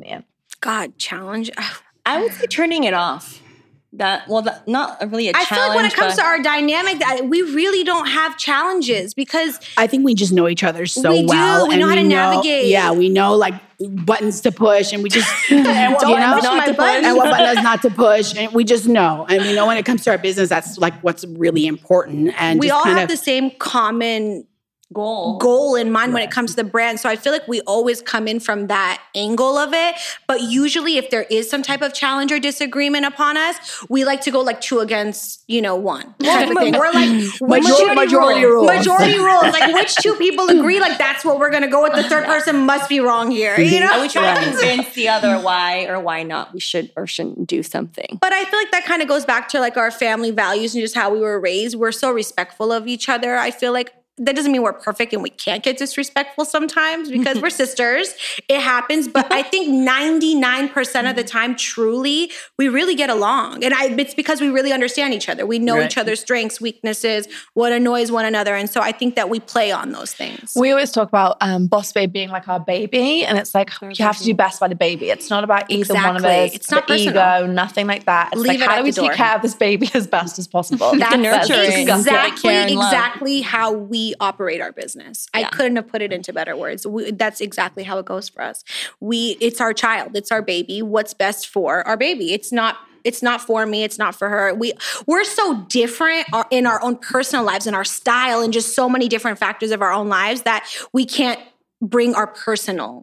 God, challenge. I would say turning it off. That well, that, not really a I challenge. feel like when it comes but to our dynamic, that we really don't have challenges because I think we just know each other so We do. well. We and know how to navigate. Yeah, we know like buttons to push, and we just and Don't you know, push my to buttons. and what buttons not to push, and we just know. And we know when it comes to our business, that's like what's really important. And we just all kind have of, the same common goal. goal in mind when it comes to the brand. So I feel like we always come in from that angle of it. But usually if there is some type of challenge or disagreement upon us, we like to go like two against, you know, one type of thing. We're like which Major- two- majority rules. Majority rules. Like which two people agree, like that's what we're gonna go with. The third person must be wrong here. You know? And we try to convince the other why or why not we should or shouldn't do something. But I feel like that kind of goes back to like our family values and just how we were raised. We're so respectful of each other. I feel like that doesn't mean we're perfect and we can't get disrespectful sometimes because we're sisters. It happens. But I think ninety-nine percent of the time, truly, we really get along. And I, it's because we really understand each other. We know Right. each other's strengths, weaknesses, what annoys one another. And so I think that we play on those things. We always talk about um, Boss Babe being like our baby, and it's like you have to do best by the baby. It's not about either one of Exactly. us. It's not the personal. ego, nothing like that. It's Leave like it how at do we the door. take care of this baby as best as possible? That's nurturing. exactly, Care and love. exactly how we operate our business. I Yeah. couldn't have put it into better words. We, that's exactly how it goes for us. We, it's our child, it's our baby. What's best for our baby? It's not. It's not for me. It's not for her. We we're so different in our own personal lives and our style and just so many different factors of our own lives that we can't bring our personal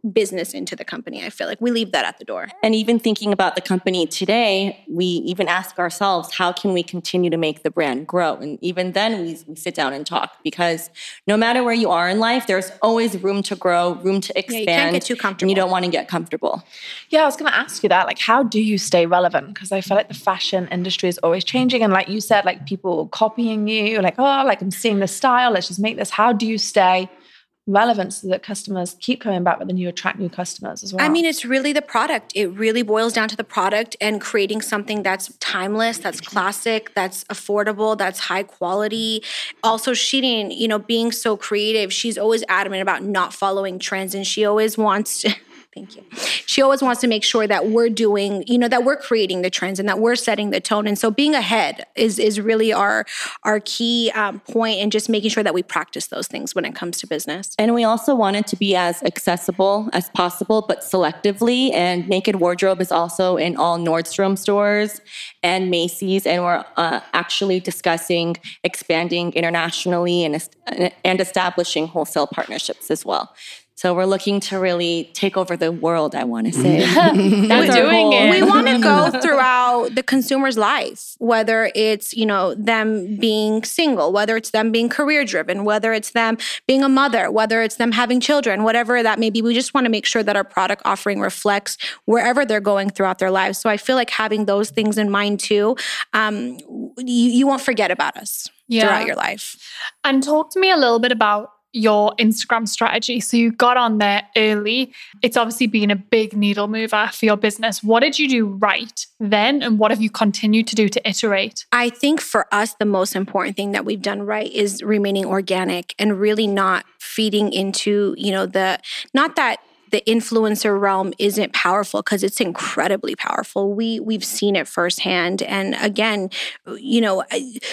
business into the company. I feel like we leave that at the door. And even thinking about the company today, we even ask ourselves, how can we continue to make the brand grow? And even then we, we sit down and talk, because no matter where you are in life, there's always room to grow, room to expand. Yeah, you can't get too comfortable. And you don't want to get comfortable. Yeah, I was going to ask you that. Like, how do you stay relevant? Because I feel like the fashion industry is always changing. And like you said, like people copying you, like, oh, like I'm seeing this style, let's just make this. How do you stay relevant so that customers keep coming back, but then you attract new customers as well? I mean, it's really the product. It really boils down to the product and creating something that's timeless, that's classic, that's affordable, that's high quality. Also, Shirin, you know, being so creative, she's always adamant about not following trends, and she always wants to Thank you. She always wants to make sure that we're doing, you know, that we're creating the trends and that we're setting the tone. And so being ahead is is really our our key um, point, and just making sure that we practice those things when it comes to business. And we also want it to be as accessible as possible, but selectively. And Naked Wardrobe is also in all Nordstrom stores and Macy's. And we're uh, actually discussing expanding internationally and, and establishing wholesale partnerships as well. So we're looking to really take over the world, I want to say. That's We're our doing goal. it. We want to go throughout the consumer's life, whether it's, you know, them being single, whether it's them being career driven, whether it's them being a mother, whether it's them having children, whatever that may be. We just want to make sure that our product offering reflects wherever they're going throughout their lives. So I feel like having those things in mind too, um, you, you won't forget about us Yeah. throughout your life. And talk to me a little bit about your Instagram strategy. So you got on there early. It's obviously been a big needle mover for your business. What did you do right then? And what have you continued to do to iterate? I think for us, the most important thing that we've done right is remaining organic and really not feeding into, you know, the, not that the influencer realm isn't powerful, because it's incredibly powerful. We, we've seen it firsthand. And again, you know,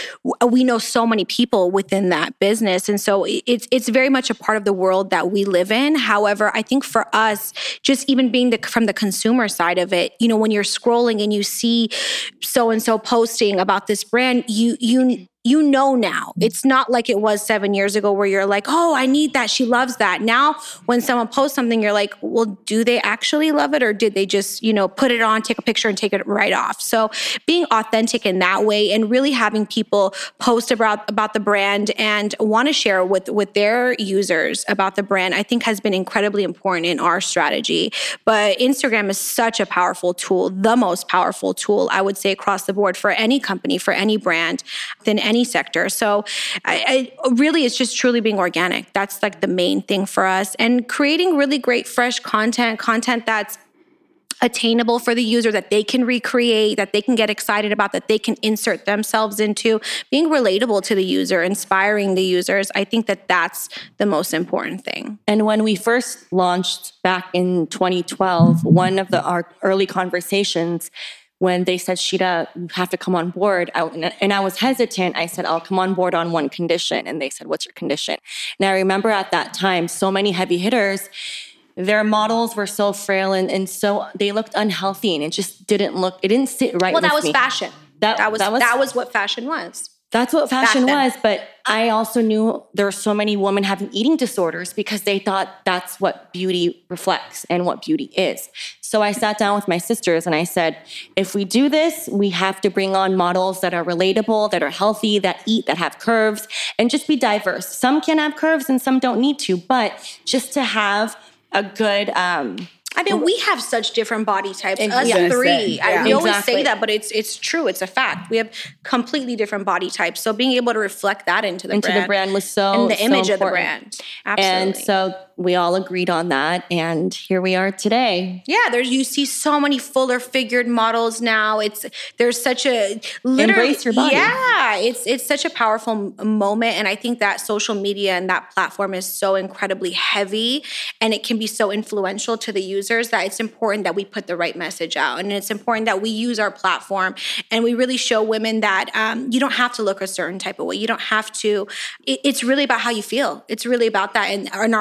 we know so many people within that business. And so it's, it's very much a part of the world that we live in. However, I think for us, just even being the, from the consumer side of it, you know, when you're scrolling and you see so-and-so posting about this brand, you, you, you know now. It's not like it was seven years ago where you're like, oh, I need that. She loves that. Now, when someone posts something, you're like, well, do they actually love it? Or did they just, you know, put it on, take a picture and take it right off? So being authentic in that way and really having people post about, about the brand and want to share with, with their users about the brand, I think has been incredibly important in our strategy. But Instagram is such a powerful tool, the most powerful tool, I would say, across the board for any company, for any brand, than any sector. So I, I really, it's just truly being organic. That's like the main thing for us, and creating really great, fresh content, content that's attainable for the user, that they can recreate, that they can get excited about, that they can insert themselves into, being relatable to the user, inspiring the users. I think that that's the most important thing. And when we first launched back in twenty twelve, one of the our early conversations, when they said, Shida, you have to come on board, I, and I was hesitant. I said, I'll come on board on one condition. And they said, what's your condition? And I remember at that time, so many heavy hitters, their models were so frail and, and so they looked unhealthy, and it just didn't look, it didn't sit right Well, with that was me. fashion. That, That was, that was that was what fashion was. That's what fashion then. was. But I also knew there were so many women having eating disorders because they thought that's what beauty reflects and what beauty is. So I sat down with my sisters and I said, if we do this, we have to bring on models that are relatable, that are healthy, that eat, that have curves, and just be diverse. Some can have curves and some don't need to, but just to have a good... Um, I mean, we have such different body types. I Us was gonna three. say, I, yeah. we always Exactly. say that, but it's it's true. It's a fact. We have completely different body types. So being able to reflect that into the into brand, the brand was so and the so image of the important. brand. Absolutely. And so we all agreed on that, and here we are today. yeah, there's you see so many fuller figured models now. It's there's such a literally, Embrace your body. Yeah, it's it's such a powerful m- moment, and I think that social media and that platform is so incredibly heavy, and it can be so influential to the users that it's important that we put the right message out, and it's important that we use our platform and we really show women that um, you don't have to look a certain type of way. You don't have to. It, it's really about how you feel. It's really about that, and, and our clothes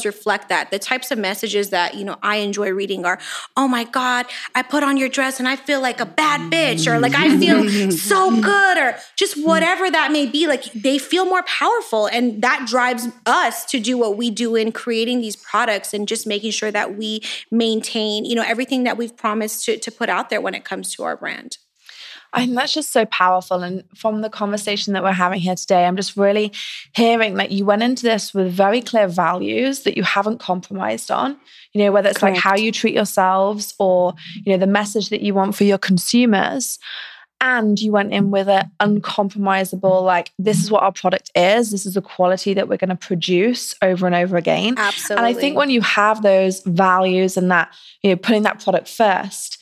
reflect that. The types of messages that, you know, I enjoy reading are, oh my God, I put on your dress and I feel like a bad bitch, or like I feel so good, or just whatever that may be. Like they feel more powerful, and that drives us to do what we do in creating these products and just making sure that we maintain, you know, everything that we've promised to, to put out there when it comes to our brand. I think that's just so powerful. And from the conversation that we're having here today, I'm just really hearing that you went into this with very clear values that you haven't compromised on, you know, whether it's Correct. Like how you treat yourselves or, you know, the message that you want for your consumers. And you went in with an uncompromisable, like, this is what our product is. This is the quality that we're going to produce over and over again. Absolutely. And I think when you have those values and that, you know, putting that product first,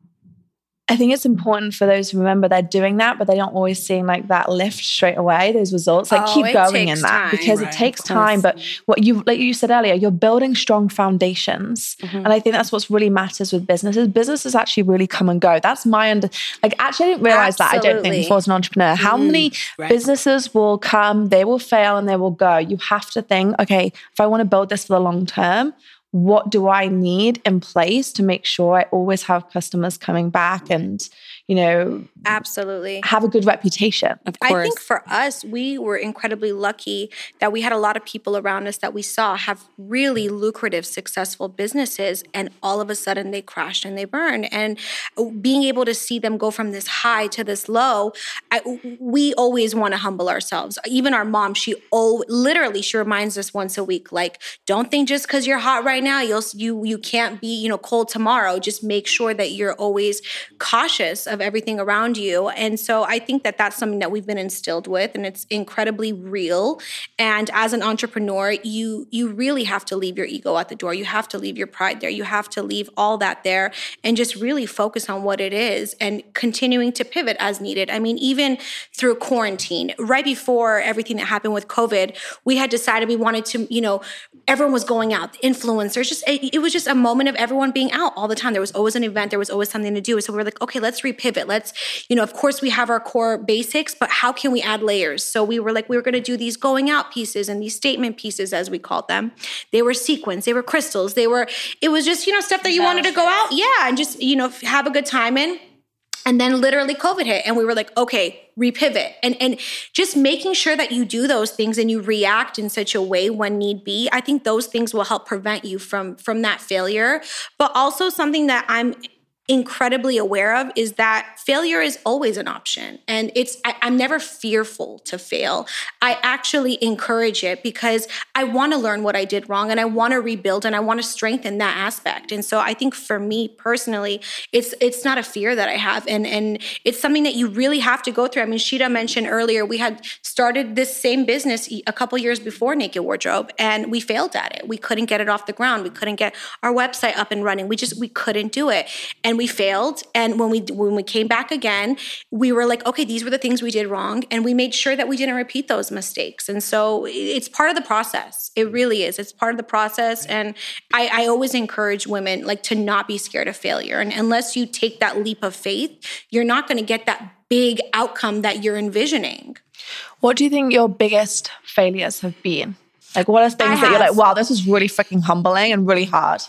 I think it's important for those to remember they're doing that, but they don't always see like that lift straight away, those results. Like oh, keep going in that time, because right, it takes time. But what you, like you said earlier, you're building strong foundations. Mm-hmm. And I think that's what's really matters with businesses. Businesses actually really come and go. That's my under, like actually I didn't realize Absolutely. that, I don't think, before I was an entrepreneur. How mm-hmm. many right. businesses will come, they will fail and they will go. You have to think, okay, if I want to build this for the long term, what do I need in place to make sure I always have customers coming back and, you know, absolutely have a good reputation? Of course. I think for us, we were incredibly lucky that we had a lot of people around us that we saw have really lucrative, successful businesses, and all of a sudden they crashed and they burned. And being able to see them go from this high to this low, I, we always want to humble ourselves. Even our mom, she oh, literally, she reminds us once a week, like, don't think just because you're hot right now, you'll you you can't be, you know, cold tomorrow. Just make sure that you're always cautious of everything around you. And so I think that that's something that we've been instilled with, and it's incredibly real. And as an entrepreneur, you you really have to leave your ego at the door. You have to leave your pride there. You have to leave all that there and just really focus on what it is and continuing to pivot as needed. I mean, even through quarantine, right before everything that happened with COVID, we had decided we wanted to, you know, everyone was going out, the influencers, just it, it was just a moment of everyone being out all the time. There was always an event, there was always something to do. So we were like, okay, let's repivot. Let's, you know, of course we have our core basics, but how can we add layers? So we were like, we were going to do these going out pieces and these statement pieces, as we called them. They were sequins, they were crystals, they were, it was just, you know, stuff that you wanted to go out. Yeah. And just, you know, have a good time in. And then literally COVID hit and we were like, okay, repivot. And and just making sure that you do those things and you react in such a way when need be. I think those things will help prevent you from, from that failure. But also something that I'm incredibly aware of is that failure is always an option. And it's, I, I'm never fearful to fail. I actually encourage it because I want to learn what I did wrong and I want to rebuild and I want to strengthen that aspect. And so I think for me personally, it's it's not a fear that I have. And, and it's something that you really have to go through. I mean, Shida mentioned earlier, we had started this same business a couple years before Naked Wardrobe and we failed at it. We couldn't get it off the ground. We couldn't get our website up and running. We just, we couldn't do it. And we failed. And when we when we came back again, we were like, okay, these were the things we did wrong. And we made sure that we didn't repeat those mistakes. And so it's part of the process. It really is. It's part of the process. And I, I always encourage women like to not be scared of failure. And unless you take that leap of faith, you're not going to get that big outcome that you're envisioning. What do you think your biggest failures have been? Like what are things I that you're have. like, wow, this was really freaking humbling and really hard?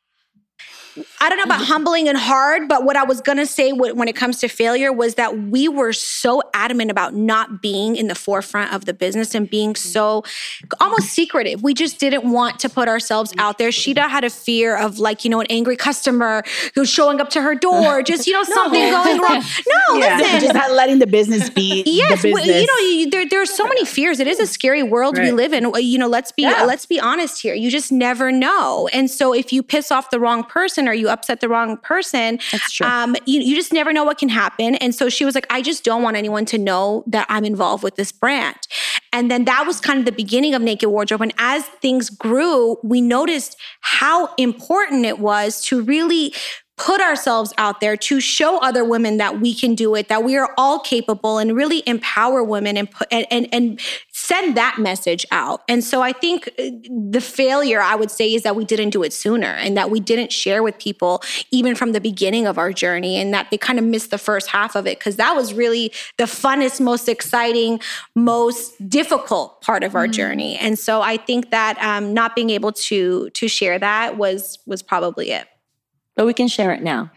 I don't know about humbling and hard, but what I was going to say when it comes to failure was that we were so adamant about not being in the forefront of the business and being so almost secretive. We just didn't want to put ourselves out there. Shida had a fear of like, you know, an angry customer who's showing up to her door, just, you know, something no. going wrong. No, yeah. listen. Just not letting the business be yes, the business. Well, you know, you, there, there's so many fears. It is a scary world right. we live in. You know, let's be, yeah. let's be honest here. You just never know. And so if you piss off the wrong person or you upset the wrong person, That's true. Um, you, you just never know what can happen. And so she was like, I just don't want anyone to know that I'm involved with this brand. And then that was kind of the beginning of Naked Wardrobe. And as things grew, we noticed how important it was to really put ourselves out there to show other women that we can do it, that we are all capable, and really empower women and put and and, and send that message out. And so I think the failure, I would say, is that we didn't do it sooner and that we didn't share with people even from the beginning of our journey, and that they kind of missed the first half of it, because that was really the funnest, most exciting, most difficult part of our mm. journey. And so I think that um, not being able to to share that was was probably it. But we can share it now.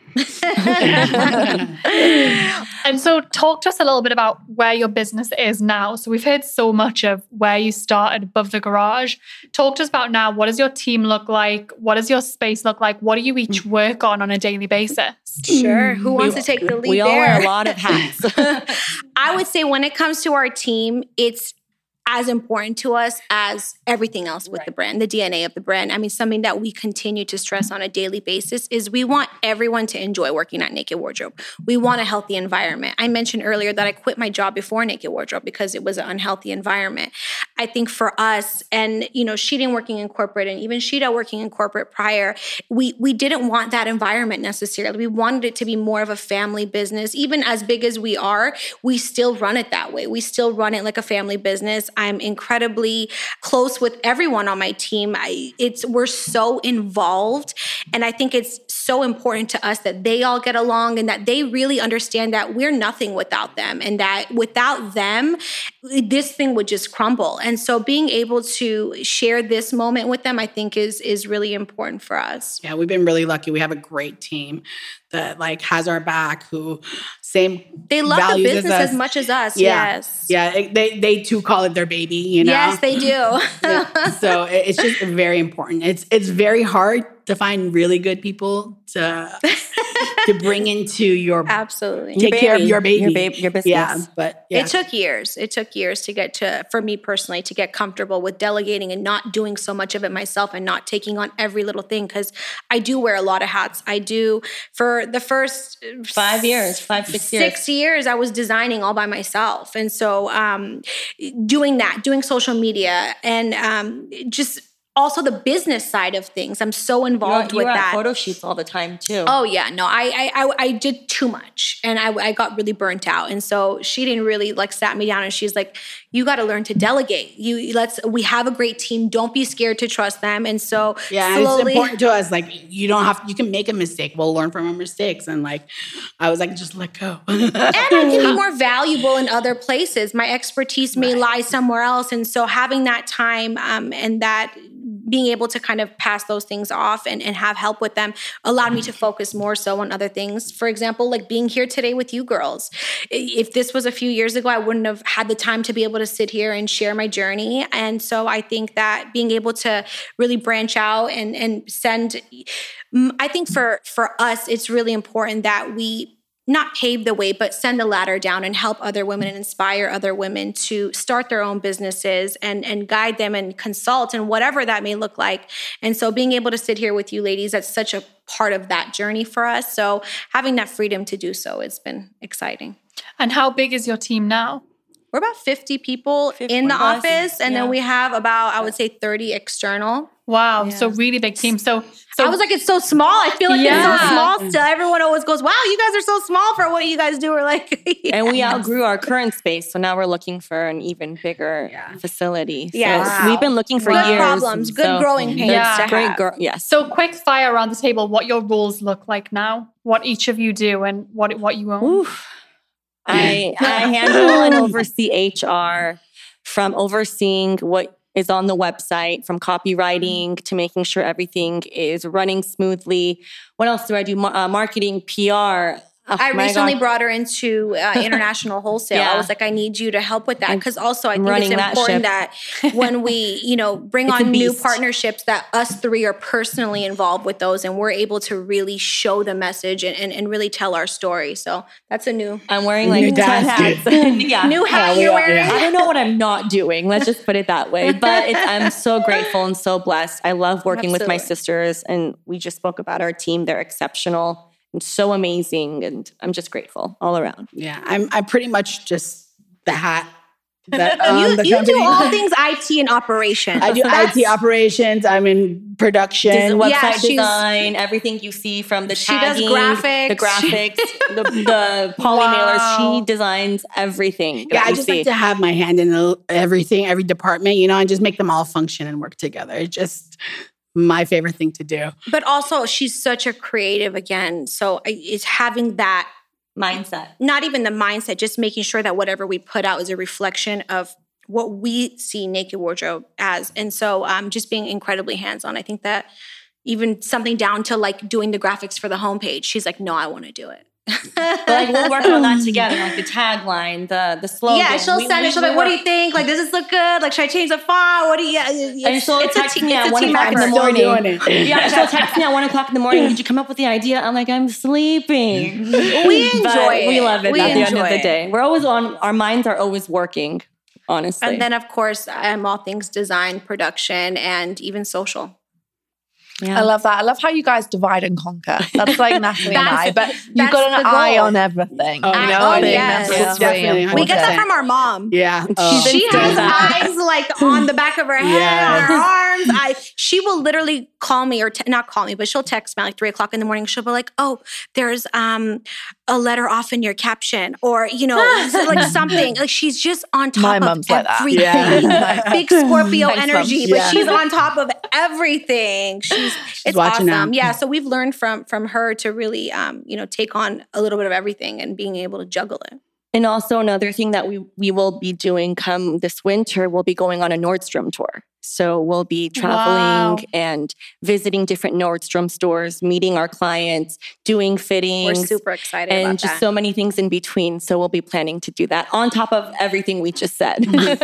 And so talk to us a little bit about where your business is now. So we've heard so much of where you started above the garage. Talk to us about now. What does your team look like? What does your space look like? What do you each work on on a daily basis? Sure. Who wants we, to take the lead We all there? wear a lot of hats. I would say when it comes to our team, it's as important to us as everything else with right. the brand, the D N A of the brand. I mean, something that we continue to stress on a daily basis is we want everyone to enjoy working at Naked Wardrobe. We want a healthy environment. I mentioned earlier that I quit my job before Naked Wardrobe because it was an unhealthy environment. I think for us, and you know, Sheedin working in corporate and even Sheeda working in corporate prior, we we didn't want that environment necessarily. We wanted it to be more of a family business. Even as big as we are, we still run it that way. We still run it like a family business. I'm incredibly close with everyone on my team. I, it's we're so involved, and I think it's so important to us that they all get along and that they really understand that we're nothing without them, and that without them, this thing would just crumble. And so being able to share this moment with them, I think is is really important for us. Yeah, we've been really lucky. We have a great team that like has our back, who same they love the values business as, as much as us. Yeah. Yes. Yeah. They they too call it their baby, you know? Yes, they do. Yeah. So it's just very important. It's it's very hard to find really good people to to bring into your absolutely take your care of your baby, your, baby, your business. Yeah, but yeah. It took years. It took years to get to, for me personally, to get comfortable with delegating and not doing so much of it myself and not taking on every little thing, because I do wear a lot of hats. I do. For the first five years, five, six years. Six years, I was designing all by myself. And so um, doing that, doing social media, and um, just also the business side of things. I'm so involved you're, you're with at that. Photo shoots all the time too. Oh yeah, no, I I I did too much, and I I got really burnt out. And so she didn't really like sat me down, and she's like, "You got to learn to delegate. You let's we have a great team. Don't be scared to trust them." And so yeah, slowly, it's important to us. Like you don't have you can make a mistake. We'll learn from our mistakes. And like I was like, just let go. And I can be more valuable in other places. My expertise may right. lie somewhere else, and so having that time um, and that. being able to kind of pass those things off and, and have help with them allowed me to focus more so on other things. For example, like being here today with you girls. If this was a few years ago, I wouldn't have had the time to be able to sit here and share my journey. And so I think that being able to really branch out and, and send, I think for, for us, it's really important that we not pave the way, but send a ladder down and help other women and inspire other women to start their own businesses and, and guide them and consult and whatever that may look like. And so being able to sit here with you ladies, that's such a part of that journey for us. So having that freedom to do so, it's been exciting. And how big is your team now? We're about fifty people in the us, office. And yeah. then we have about, I would say thirty external. Wow. Yeah. So really big team. So, so I was like, it's so small. I feel like Yeah. it's so small still. Everyone always goes, wow, you guys are so small for what you guys do. We're like, yeah. And we outgrew our current space. So now we're looking for an even bigger Yeah. facility. So Yes. wow. We've been looking for Good years. problems, good so growing pains Yeah. to Great have. girl. Yes. So quick fire around the table, what your roles look like now, what each of you do and what what you own. Oof. I, I handle and oversee H R, from overseeing what is on the website, from copywriting to making sure everything is running smoothly. What else do I do? Uh, marketing, P R. Oh, I my recently God. brought her into uh, international wholesale. Yeah. I was like, I need you to help with that. I'm Because also I think it's running that important ship. that when we, you know, bring It's a on new beast. partnerships, that us three are personally involved with those and we're able to really show the message and, and, and really tell our story. So that's a new I'm wearing like New ten dance, hats. yeah. new hat Yeah, we you're are, wearing. yeah. I don't know what I'm not doing. Let's just put it that way. But it's, I'm so grateful and so blessed. I love working with my Absolutely. sisters. And we just spoke about our team. They're exceptional and so amazing. And I'm just grateful all around. Yeah, I'm I'm pretty much just the hat that own you the you company. do all things I T and operations. I do I T operations. I'm in production. Des- website Yeah, she's- design, everything you see from the She does tagging, graphics. the graphics, the, the poly mailers. Wow. She designs everything. Yeah, that I you just see. like to have my hand in a- everything, every department, you know, and just make them all function and work together. It's just my favorite thing to do. But also, she's such a creative again. So I- it's having that, mindset. not even the mindset, just making sure that whatever we put out is a reflection of what we see Naked Wardrobe as. And so um, just being incredibly hands-on. I think that even something down to like doing the graphics for the homepage, she's like, no, I want to do it. But like we'll work on that together, like the tagline, the the slogan. Yeah, she'll We- send we- it. She'll we be like, what do work- you think? Like, does this look good? Like, should I change the font? What do you, yeah, it's, And she'll it's a text te- me it's at a one team o'clock in effort. the Still morning. doing it. Yeah, she'll text me at one o'clock in the morning. Did you come up with the idea? I'm like, I'm sleeping. We enjoy But it. we love it We at the end of enjoy the it. day. We're always on, our minds are always working, honestly. And then, of course, I'm all things design, production, and even social. yeah. I love that. I love how you guys divide and conquer. That's like Natalie and I, but you've that's got an the eye goal. on everything. Oh, you know, oh, I think yes. that's what's Yeah. really Definitely. important. We get that from our mom. Yeah. Oh. She Instant. has eyes like on the back of her head, Yes. her arms. I she will literally call me or te- not call me, but she'll text me at like three o'clock in the morning. She'll be like, "Oh, there's um a letter off in your caption," or you know, like something. Like she's just on top My of mum's like that. everything. Yeah. Big Scorpio Thanks, Mum. energy, Yeah. but she's on top of everything. She's, it's watching awesome. out. Yeah, so we've learned from from her to really um you know take on a little bit of everything and being able to juggle it. And also another thing that we, we will be doing come this winter, we'll be going on a Nordstrom tour. So we'll be traveling Wow. and visiting different Nordstrom stores, meeting our clients, doing fittings. We're super excited and about just that. so many things in between. So we'll be planning to do that on top of everything we just said.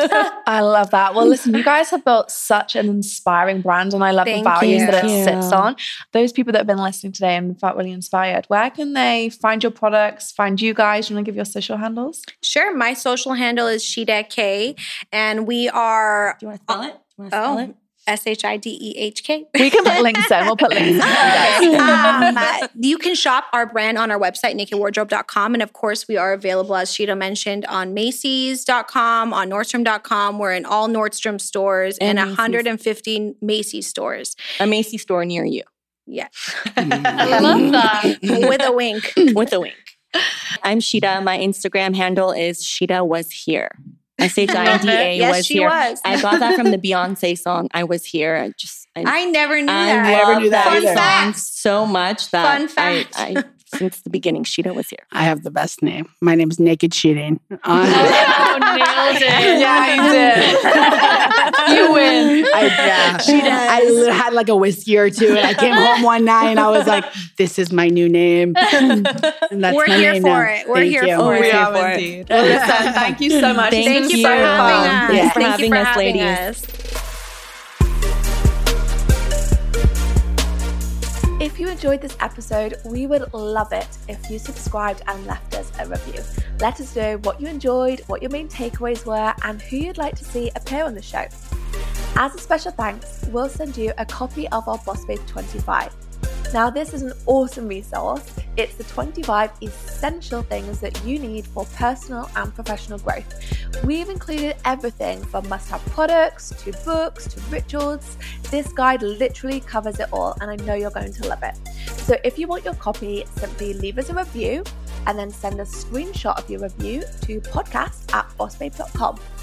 I love that. Well, listen, you guys have built such an inspiring brand, and I love Thank the values you. that it Thank sits you. on. Those people that have been listening today and felt really inspired, where can they find your products, find you guys? You want to give your social handles? Sure. My social handle is Shida K, and we are Do you want to spell it? Do you want to spell oh it? S H I D E H K. We can put links in. We'll put links in for you guys. um, uh, you can shop our brand on our website, naked wardrobe dot com. And of course, we are available, as Shida mentioned, on Macy's dot com, on Nordstrom dot com. We're in all Nordstrom stores and, And one hundred fifty Macy's stores. A Macy store near you Yeah. I love that. With a wink. with a wink. I'm Shida. My Instagram handle is Shida was here. S H I D A Yes, was she here. was. I got that from the Beyonce song. I was here. I just I, I never knew I that. I never love knew that that either. Fun song fact. so much that Fun I, fact. I since the beginning, Shida was here. I have the best name. My name is Naked Cheating. Uh, Oh, nailed it. Yeah, you did. You win. I, yeah. She does. I li- had like a whiskey or two, and I came home one night and I was like, "This is my new name." And that's We're my here name for now. it. We're Thank here you. for Oh, it. we We are are for it. indeed. Well, listen, thank you so much. Thank It's Thank been you for so having fun. us. Yeah. for Thank having you for us, having ladies. us. If you enjoyed this episode, we would love it if you subscribed and left us a review. Let us know what you enjoyed, what your main takeaways were, and who you'd like to see appear on the show. As a special thanks, we'll send you a copy of our Boss Babe twenty-five. Now, this is an awesome resource. It's the twenty-five essential things that you need for personal and professional growth. We've included everything from must-have products to books to rituals. This guide literally covers it all, and I know you're going to love it. So if you want your copy, simply leave us a review and then send a screenshot of your review to podcast at boss babe dot com.